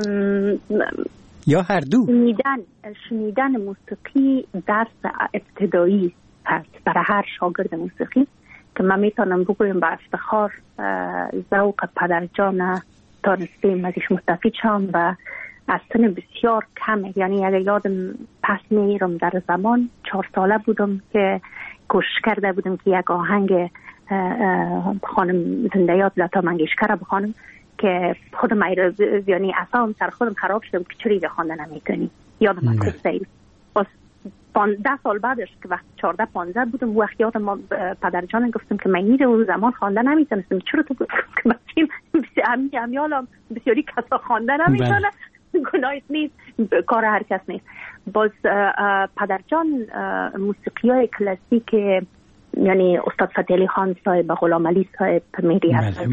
[SPEAKER 2] یا هر دو؟
[SPEAKER 3] شنیدن شنیدن موسیقی درس ابتدایی هست برای هر شاگرد موسیقی که من میتونم بگویم با افتخار ذوق پدر جان تانستیم ازش مستفید شم و از سن بسیار کمه. یعنی اگه یادم پس میرم در زمان چهار ساله بودم که کوشش کرده بودم که یک آهنگ خانم زنده یاد لتا منگیشکر رو بخوانم که خودم یعنی اصلا سر خودم خراب شدم که چرا خواندن نمیتونی. یادم از قصه باز ده سال بعدش که وقت چهارده پانزده بودم وقت یادم ما پدر جانم گفتم که من میره اون زمان خواندن نمیتونستم. چرا تو که بچیم امیالم بسیاری کسا خواندن نمیتونه. گناهی نیست، کار هر کس نیست. باز پدر جان موسیقی های کلاسیک یعنی استاد فتح علی خان صاحب، غلام علی صاحب میری هست.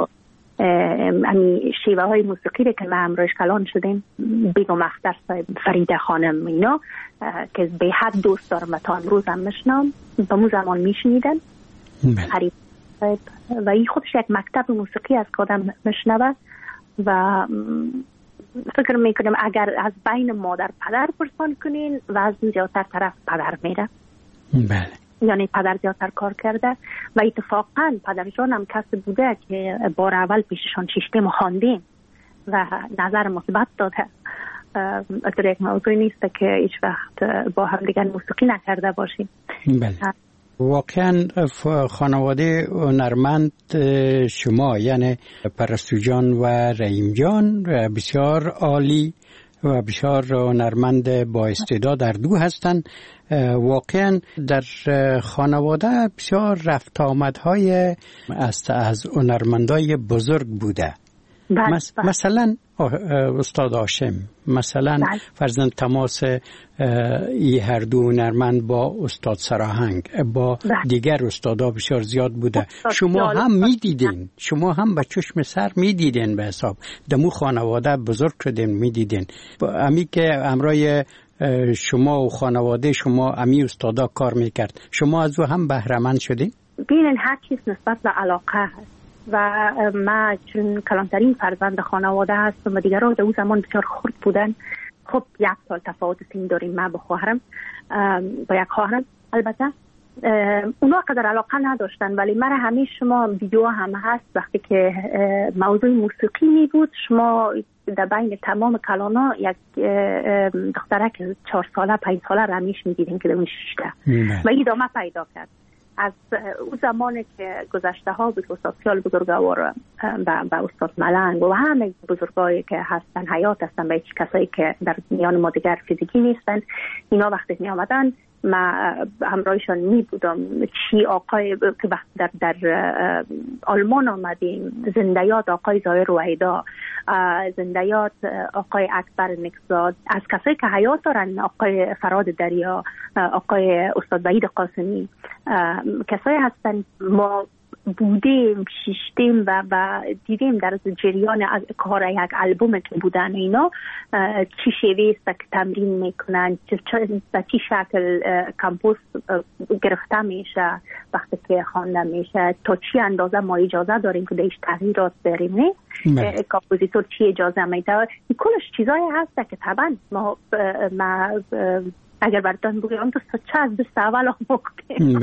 [SPEAKER 3] امی شیوه های موسیقی که ما امروز کلان شدیم، بیگم اختر صاحب، فریده خانم، اینا که به حد دوست دارم و تا امروز هم میشنم با مو زمان میشنیدن. فریده صاحب و این خودش یک مکتب موسیقی از که آدم میشنوه و فکر میکنم اگر از بین مادر پدر پرسان کنین و از زیادتر طرف پدر میره.
[SPEAKER 2] بله.
[SPEAKER 3] یعنی پدر زیادتر کار کرده و اتفاقا پدر جان هم کسی بوده که بار اول پیششان شیشتیم خواندیم و نظر مثبت داده. اگر یک موضوع نیست که هیچ وقت با هم دیگر موسیقی نکرده باشیم.
[SPEAKER 2] بله. واقعا خانواده هنرمند شما یعنی پرستو جان و رحیم جان بسیار عالی و بسیار هنرمند با استعداد در دو هستند. واقعا در خانواده بسیار رفت آمدهای است از هنرمندای بزرگ بوده.
[SPEAKER 3] بله
[SPEAKER 2] مس...
[SPEAKER 3] بله.
[SPEAKER 2] مثلا استاد هاشم، مثلا
[SPEAKER 3] بله.
[SPEAKER 2] فرزند تماس ای هر دو هنرمند با استاد سراهنگ، با
[SPEAKER 3] بله.
[SPEAKER 2] دیگر استادا بسیار زیاد بوده. شما هم میدیدین، شما هم به چشم سر میدیدین، به حساب دمو خانواده بزرگ شدین میدیدین. امی که همراه شما و خانواده شما امی استادا کار میکرد، شما از او هم بهره مند شدین؟
[SPEAKER 3] ببینین هر چیز نسبت به علاقه هست و ما چون کلانترین فرزند خانواده هستم و دیگران در اون زمان بسیار خرد بودن. خب یک سال تفاوت سن داریم ما با خواهرم، با یک خواهرم. البته اونا قدر علاقه نداشتن، ولی من همیشه شما ویدیو هم هست وقتی که موضوع موسیقی می بود، شما در بین تمام کلانا یک دختره که چهار ساله پنج ساله را همیشه می دیدیم که در اون شیشته و ادامه پیدا کرد. از اون زمانی که گذشته ها بود، استاد سیال بزرگوار و استاد ملنگ و همه بزرگایی که هستن حیات هستن و هیچ کسایی که در میان ما دیگر فیزیکی نیستن، اینا وقتی می آمدن ما همراهشان می بودم. چی آقای که وقت در, در آلمان آمدیم، زندیات آقای زایر رویدا، زندیات آقای اکبر نکزاد، از کسایی که حیات دارن آقای فراد دریا، آقای استاد وحید قاسمی، کسایی هستن ما بودیم، شیشتیم و, و دیدیم در جریان از کار یک البوم که بودن اینا چی شیوه است که تمرین میکنن، به چی شکل کمپوز گرفته میشه وقتی که خوانده میشه، تا چی اندازه ما اجازه داریم که دیش تغییرات بریم. نه کمپوزیتور چی اجازه میده، کلش چیزایی هست که طبعا ما, ما اگر براتون بگم تو چه از دست اول آمو کنیم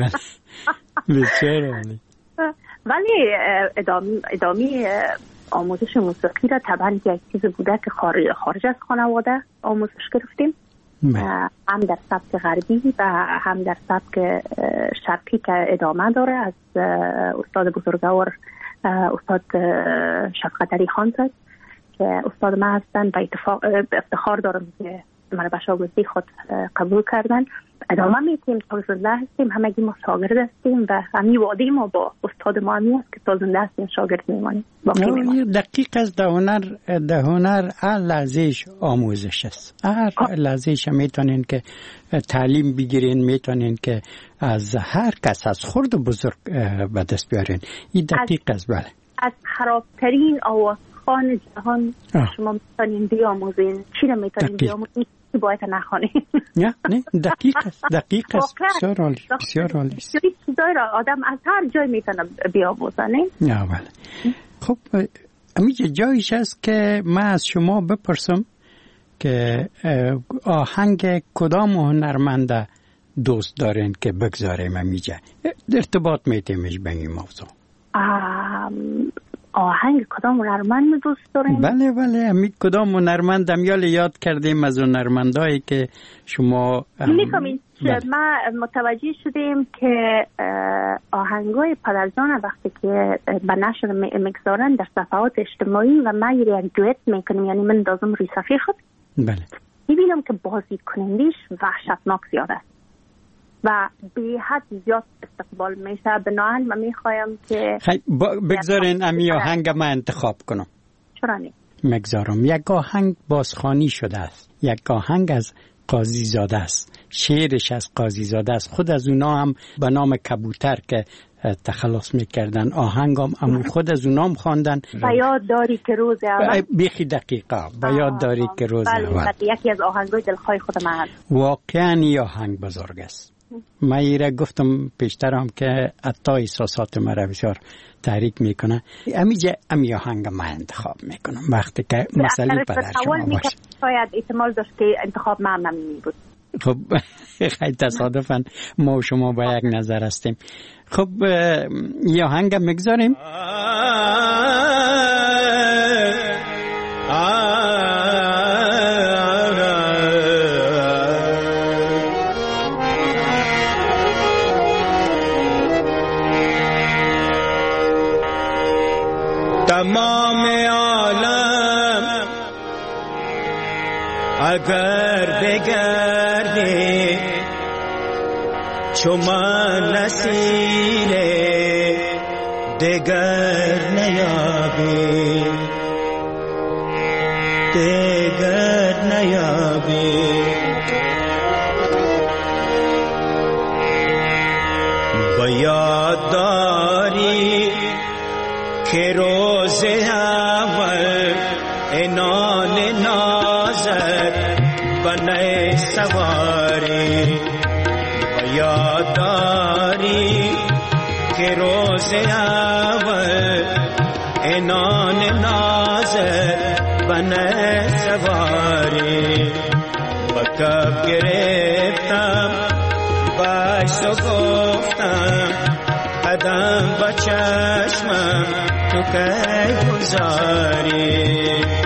[SPEAKER 3] ولی ادامه ادامه آموزش موسیقی را طبعا یک چیز بوده که خارج, خارج از خانواده آموزش گرفتیم، هم در سبک غربی و هم در سبک شرقی که ادامه داره از استاد بزرگوار استاد شفقت علی خان زد که استاد ما هستن و افتخار دارم که من به شاگردی خود قبول کردن. ادامه میتیم تا زنده هستیم، همگی ما شاگرد هستیم و همی وعده ما با استاد ما همی است که تا زنده هستیم شاگرد میمانیم.
[SPEAKER 2] دقیق از ده هنر ده هنر هر لحظهش آموزش است، هر لحظهش میتونین که تعلیم بگیرین، میتونین که از هر کس از خرد و بزرگ به دست بیارین. این دقیق است. بله
[SPEAKER 3] از خرابترین آوازخوان جهان شما میتونین بیاموزین، چی رو میتونین بیاموزین که باید نخوانین.
[SPEAKER 2] نه نه دقیق است، دقیق است. بسیار عالی، بسیار عالی.
[SPEAKER 3] چیزایی را آدم از هر جای میتونه بیاموزه. نه
[SPEAKER 2] بله. خب امیجه جایش است که من از شما بپرسم که آهنگ کدام هنرمنده دوست دارین که بگذاریم امیجه ارتباط میتیمش به این موضوع؟
[SPEAKER 3] آهنگ کدام هنرمند دوست دارین؟
[SPEAKER 2] بله بله امی کدام هنرمند امیال یاد کردیم از هنرمندایی که شما
[SPEAKER 3] میکنیم. ما متوجه شدیم که آهنگای پدرجان وقتی که به نشر میگذارن در صفحات اجتماعی و ما یک دویت میکنیم، یعنی من دازم روی صفحه خود
[SPEAKER 2] بله
[SPEAKER 3] میبینم که بازی کنندیش وحشتناک زیاد است و به حد زیاد استقبال میشه. بنابراین من میخوایم که
[SPEAKER 2] بگذارین امی آهنگ ما انتخاب کنم.
[SPEAKER 3] چرا نه؟
[SPEAKER 2] مگذارم. یک آهنگ بازخوانی شده است، یک آهنگ از قاضی زاده است، شعرش از قاضی زاده است، خود از اونا هم به نام کبوتر که تخلص میکردن آهنگ هم امو خود از اونام خواندن.
[SPEAKER 3] و یاد داری که روز اول
[SPEAKER 2] بیخی دقیقا با یاد داری که روز اول.
[SPEAKER 3] بله یکی از آهنگای دلخواه خود من هست.
[SPEAKER 2] واقعا این آهنگ بزرگ است. من ایره گفتم پیشترم که حتی احساسات مرا بسیار تحریک میکنه. امیجه امی آهنگ من انتخاب میکنم وقتی که مسئله پدر شما باشه.
[SPEAKER 3] شاید احتمال داشت که انتخاب من ممنونی بود.
[SPEAKER 2] خب خیلی تصادفاً ما و شما با یک نظر هستیم. خب یه آهنگ میگذاریم.
[SPEAKER 5] تمام عالم اگر بگردی چو من نسیله دگر نیابی دگر نیابی و یاد داری که روز اول انان نازت بنه سواری و یاد داری که روز اول انان نازت بنه سواری و کب گرفتم باش و گفتم قدم با چشمم تو که گذاری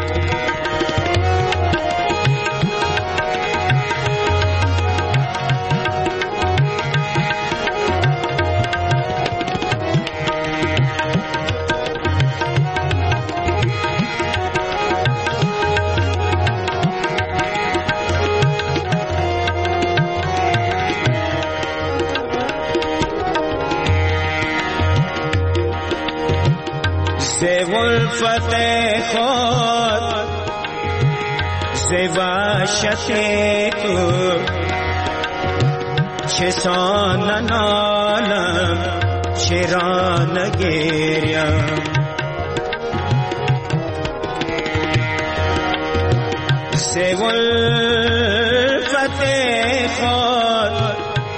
[SPEAKER 5] ولفت خود ز وحشت تو چسان نالم چرا نگریم ز ولفت خود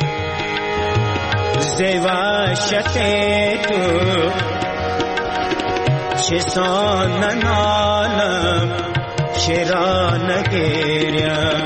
[SPEAKER 5] ز وحشت تو چسان نالم چرا نگریم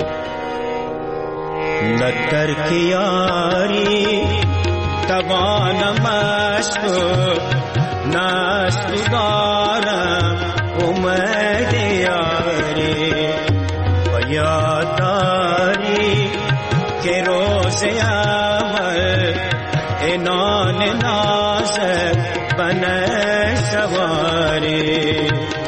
[SPEAKER 5] نه ترک یاری توانم از تو نه از تو دارم امید یاری و یاد داری که روز اول انان نازت بنه سواری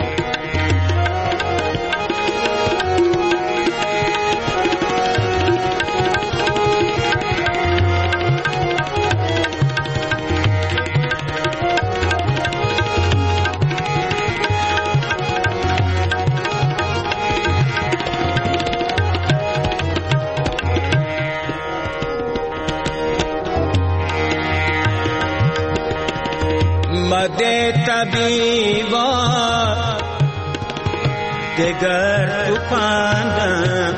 [SPEAKER 5] مده طبیبا دگر تو پندم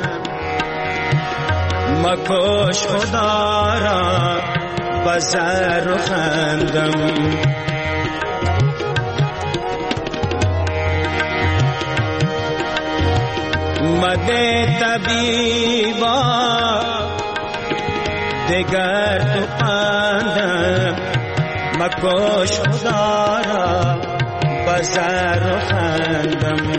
[SPEAKER 5] مکش خدا را بزر و خندم مده طبیبا دگر تو پندم مکش خدا را بزر و خندم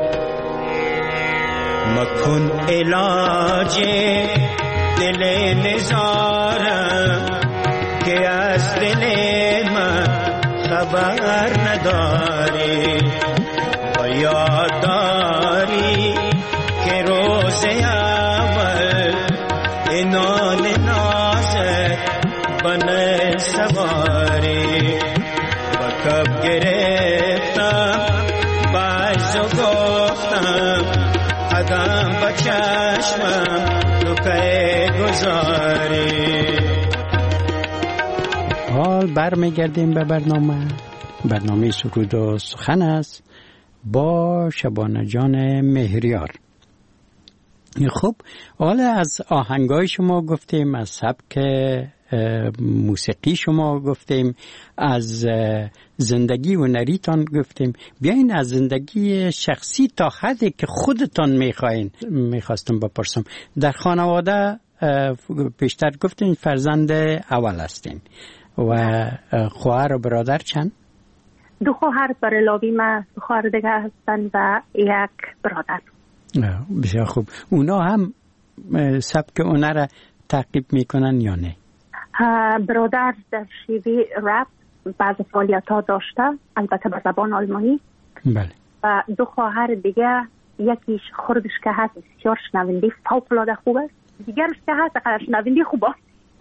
[SPEAKER 5] مکن علاج دل نزارم که از دل من خبر نداری و یاد داری که روز اول انان نازت بنه سواری و کب گرفتم باز و گفتم قدم با چشمم تو که گذاری.
[SPEAKER 2] حال برمیگردیم به برنامه برنامه سرود و سخن است با شبانه جان مهریار. خب حالا از آهنگای شما گفتیم، از سبک موسیقی شما گفتیم، از زندگی هنریتان گفتیم. بیاین از زندگی شخصی تا حدی که خودتان میخواین میخواستم بپرسم. در خانواده پیشتر گفتین فرزند اول هستین و خواهر و برادر چند؟
[SPEAKER 3] دو خواهر برای ما، دو خواهر دیگه هستن و یک برادر.
[SPEAKER 2] بسیار خوب. اونا هم سبک هنر را تعقیب میکنن یا نه؟
[SPEAKER 3] برادر در شیوه رپ بعض فعالیت ها داشته، البته به زبان آلمانی.
[SPEAKER 2] بله.
[SPEAKER 3] و دو خواهر دیگه یکیش خردش که هست بسیار شنونده فوق‌العاده خوب است، دیگرش که هست اقدر شنونده خوب است.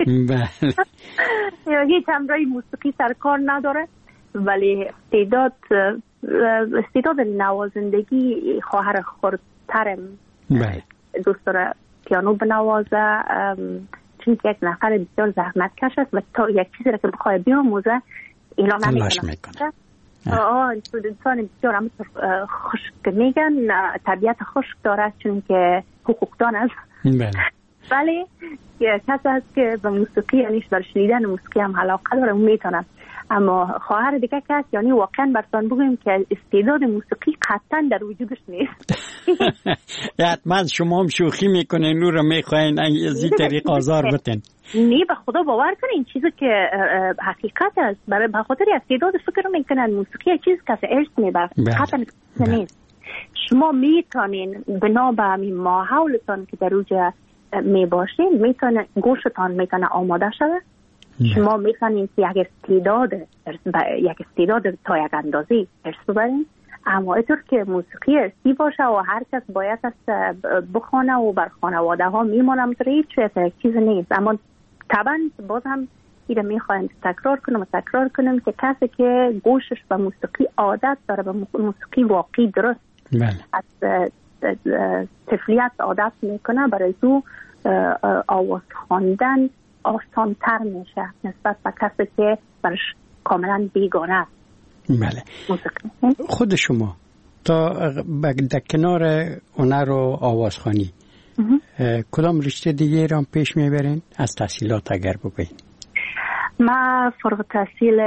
[SPEAKER 3] هیچ امرای موسیقی سرکار نداره، ولی استعداد استعداد نوازندگی خواهر خردترم دوست داره پیانو بنوازه، چون که یک نفر بسیار زحمت کش است و تا یک چیزی را که بخواه بیاموزه اعلام نمیکنه. آه انسان بسیار هم خشک میگن، طبیعت خشک داره چون که حقوقدان است. ولی کسی هست که به موسیقی یعنی در شنیدن موسیقی هم علاقه داره، اون میتونه. اما خواهر دیگه که هست یعنی واقعا براتون بگویم که استعداد موسیقی قطعا در وجودش نیست.
[SPEAKER 2] حتما شما هم شوخی میکنین، رو رو میخواین از این طریق آزار بتین.
[SPEAKER 3] نه به خدا باور کنین چیزی که حقیقت است، برای بخاطر استعداد فکر میکنن موسیقی چیز که ارث میبره، قطعا نیست. شما میتونین بنا به همین ماحولتان که در اوجه میباشین میتونه گوشتان میتونه آماده شده. شما میتونین که یک استعداد یک استعداد تا یک اندازی ارث ببرین، اما اینطور که موسیقی ارثی باشه و هر کس باید است بخونه و بر خانواده ها میمانم در هیچ چیز نیست. اما طبعا باز هم ایره میخوایم تکرار کنم و تکرار کنم که کسی که گوشش به موسیقی عادت داره، به موسیقی واقعی درست از طفلیت عادت میکنه، برای او آواز خواندن آسان تر میشه نسبت به کسی که برش کاملا بیگانه است.
[SPEAKER 2] بله. خود شما تا در کنار هنر و آوازخوانی کدام رشته دیگه را پیش میبرین؟ از تحصیلات اگر بگوین.
[SPEAKER 3] من فارغ التحصیل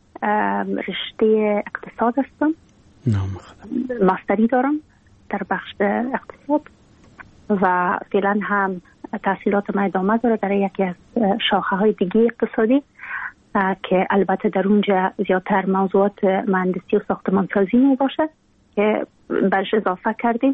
[SPEAKER 3] رشته اقتصاد هستم.
[SPEAKER 2] نام خدا.
[SPEAKER 3] ماستری دارم در بخش اقتصاد و فعلا هم تحصیلات ما ادامه داره در یکی از شاخه های دیگه اقتصادی که البته در اونجا زیادتر موضوعات مهندسی و ساختمانسازی می باشه که برش اضافه کردیم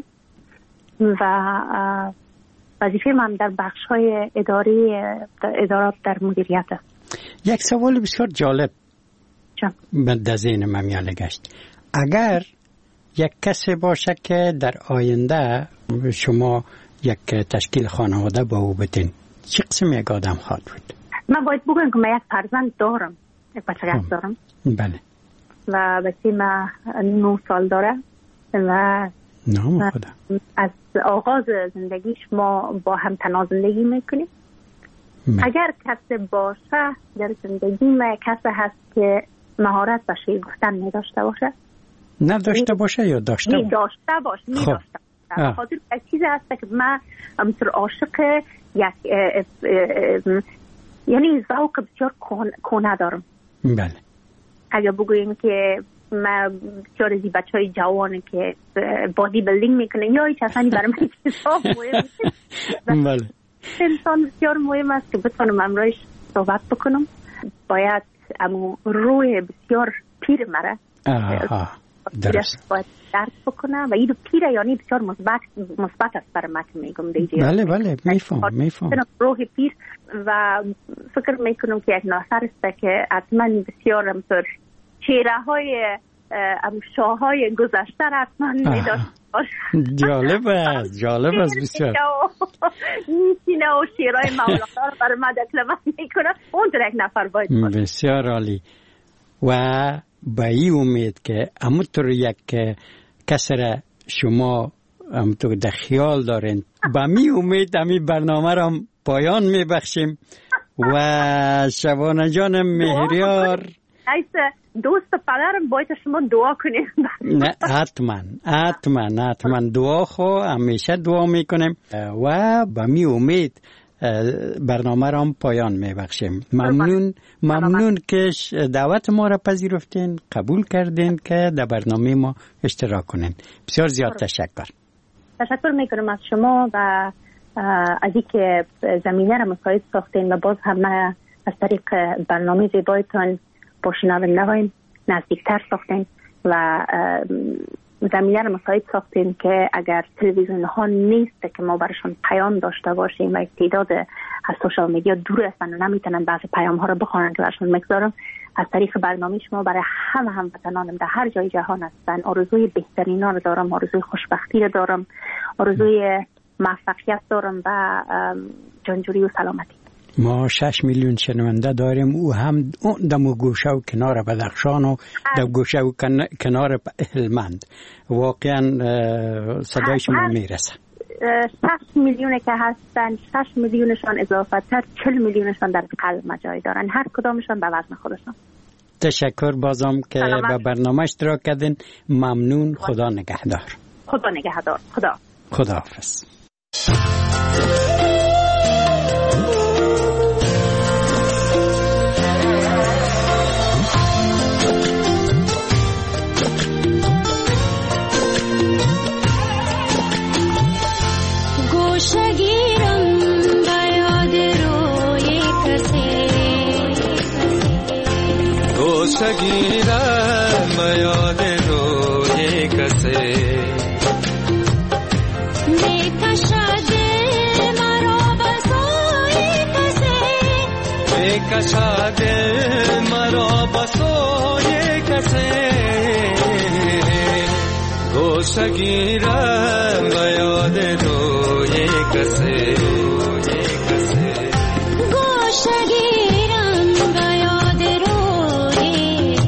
[SPEAKER 3] و وظیفه من در بخش های اداری ادارات در مدیریت است.
[SPEAKER 2] یک سوال بسیار جالب در ذهن من میاله گشت. اگر یک کسی باشه که در آینده شما یک تشکیل خانواده با او بدین، چه قسم یک آدم خواهد بود؟
[SPEAKER 3] من باید بگویم که من یک فرزند دارم، یک بچه دارم.
[SPEAKER 2] بله.
[SPEAKER 3] و بچه من نه سال داره و
[SPEAKER 2] نام خدا.
[SPEAKER 3] از آغاز زندگیش ما با هم تنها زندگی میکنیم. اگر کسی باشه در زندگی ما کسی هست که مهارت به شعر گفتن نداشته باشه،
[SPEAKER 2] نداشته باشه یا داشته
[SPEAKER 3] باشه؟ داشته باشه، نداشته باشه. خاطر یک چیز هست که من همطور عاشق یک یعنی ذوق بسیار کهنه دارم.
[SPEAKER 2] بله.
[SPEAKER 3] اگر بگوییم که من بسیار از این بچه های جوانه که بادی بلدینگ میکنه یا هیچ اصلا برای من چیزها مهم
[SPEAKER 2] بله.
[SPEAKER 3] انسان بسیار مهم است که بتونم امروز صحبت بکنم. باید امو روی بسیار پیر مره
[SPEAKER 2] درست
[SPEAKER 3] باید درک بکنه و این پیر یعنی بسیار مثبت مثبت است برای من که میگم دیگه.
[SPEAKER 2] بله بله میفهم میفهم
[SPEAKER 3] روح پیر و فکر میکنم که یک ناصر است که حتما بسیار همطور چهره های شاه های گذشته را حتما میداشت.
[SPEAKER 2] جالب است جالب است بسیار.
[SPEAKER 3] نیسینه و شیرهای مولانا رو برای من دکلمه میکنه، اون در یک نفر باید کنه.
[SPEAKER 2] بسیار عالی. و با این امید که همونطور یک کسر شما همونطور در خیال دارین، با می امید همی برنامه را پایان میبخشیم و شبانه جان مهریار
[SPEAKER 3] دوست پدرم باید شما دعا کنیم.
[SPEAKER 2] نه حتما حتما حتما دعا خو همیشه دعا میکنیم و با می امید برنامه را هم پایان میبخشیم. ممنون ممنون که دعوت ما را پذیرفتین، قبول کردین که در برنامه ما اشتراک کنین. بسیار زیاد تشکر.
[SPEAKER 3] تشکر میکنم از شما و از اینکه زمینه را مساعد ساختین و باز هم از طریق برنامه زیبایتان با شنوندگان نزدیکتر ساختین و زمینه را مساعد ساختین که اگر تلویزیون ها نیست که ما برشان پیام داشته باشیم و تعداد از سوشال میدیا دور هستن و نمیتونن بعضی پیام ها رو بخونن که برشون میگذارم. از طریق برنامه شما برای همه هموطنانم در هر جای جهان هستن آرزوی بهترینا رو دارم، آرزوی خوشبختی رو دارم، آرزوی موفقیت دارم و جانجوری و سلامتی.
[SPEAKER 2] ما شش میلیون شنونده داریم، او هم دم و گوشه و کنار بدخشان و دم گوشه و کنار هلمند. واقعا صدای شما میرسه.
[SPEAKER 3] شش میلیون که هستن، شش میلیونشان اضافه تر چهل میلیونشان در قلب مجای دارن، هر کدامشان به وزن خودشان.
[SPEAKER 2] تشکر بازم که به برنامه اشتراک کردین. ممنون. خدا نگهدار.
[SPEAKER 3] خدا نگهدار. خدا
[SPEAKER 2] خداحافظ.
[SPEAKER 5] گیرم به یاد روی کسی میکشد مرا بسوی کسی میکشد مرا بسوی کسی گوشه گیرم به یاد روی کسی گوشه گیرم به یاد روی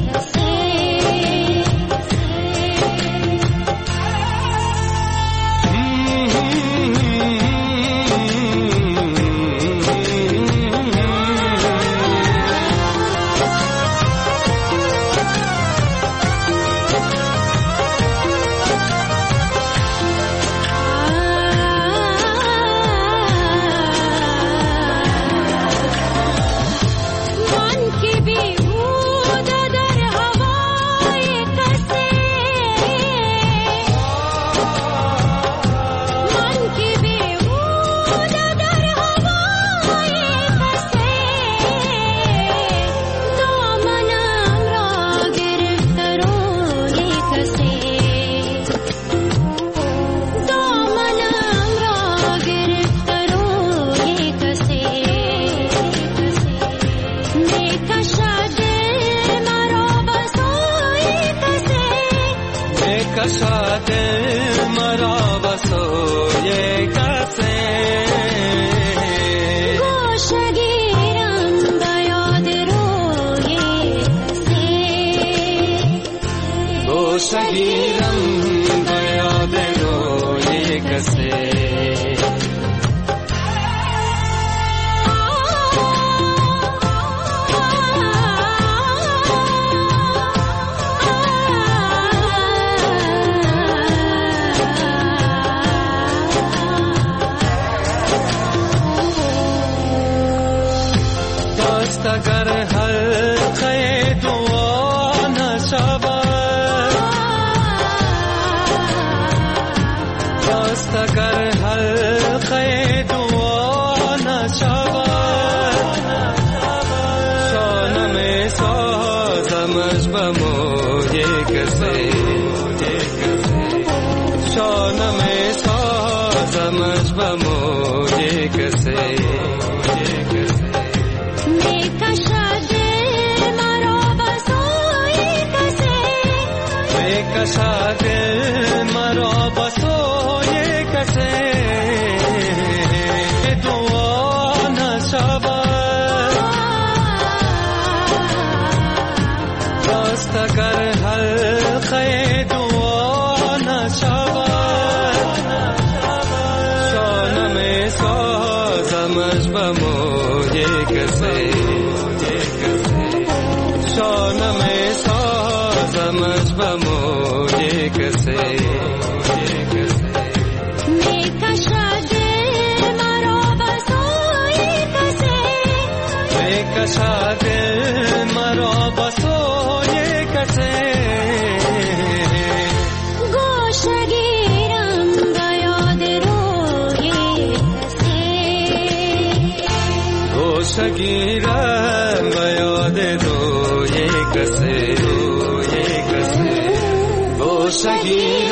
[SPEAKER 5] گیرم به یاد روی کسی گوشه گیرم